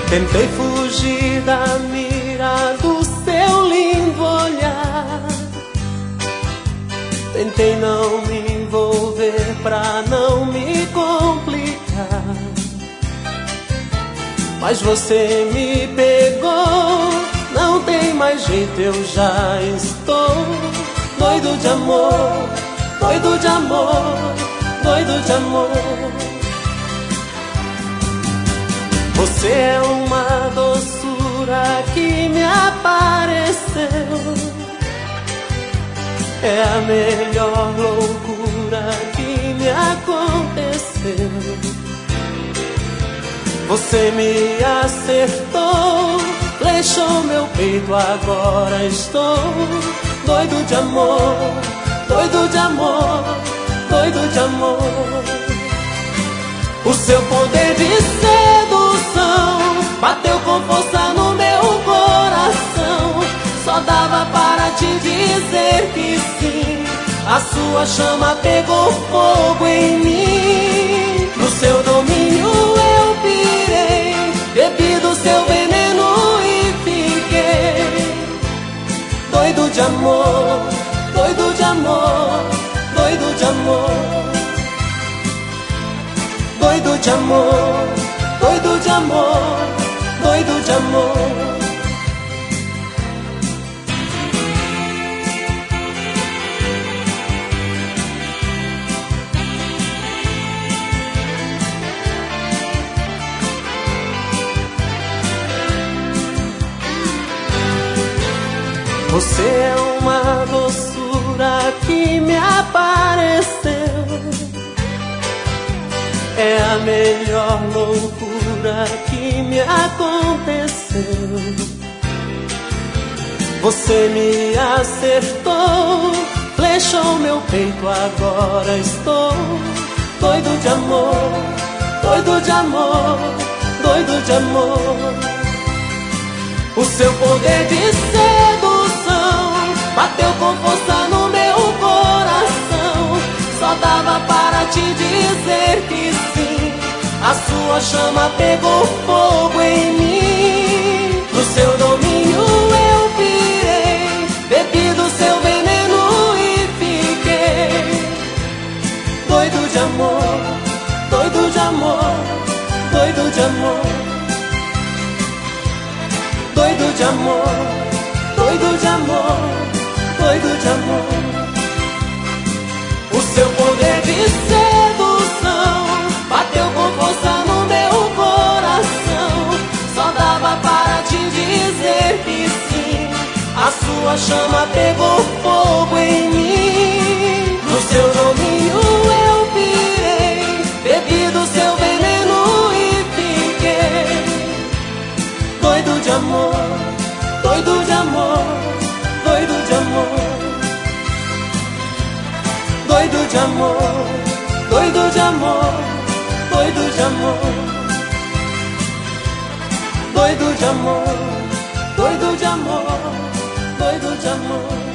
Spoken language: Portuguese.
Tentei fugir da mira do seu lindo olhar. Tentei não me envolver pra não me complicar, mas você me pegou. Não tem mais jeito, eu já estou doido de amor, doido de amor, doido de amor. Você é uma doçura que me apareceu, é a melhor loucura que me aconteceu. Você me acertou, flechou meu peito, agora estou doido de amor, doido de amor, doido de amor. O seu poder de sedução bateu com força no meu coração. Só dava para te dizer que sim, a sua chama pegou fogo em mim. No seu domínio eu pirei, bebi do seu veneno e fiquei doido de amor, doido de amor, doido de amor, doido de amor, doido de amor, doido de amor. Você é uma doçura que me apareceu, é a melhor loucura que me aconteceu. Você me acertou, flechou meu peito, agora estou doido de amor, doido de amor, doido de amor. O seu poder de sedução bateu com força no meu coração. Só dava para te dizer que sim, a sua chama pegou fogo em mim. No seu domínio eu pirei, bebi do seu veneno e fiquei doido de amor, doido de amor, doido de amor, doido de amor, doido de amor, doido de amor. O seu poder de sedução bateu com força no meu coração. Só dava para te dizer que sim, a sua chama pegou fogo em mim. No seu domínio eu pirei, bebi do seu veneno e fiquei doido de amor, doido de amor, doido de amor, doido de amor, doido de amor, doido de amor, doido de amor, doido de amor, doido de amor.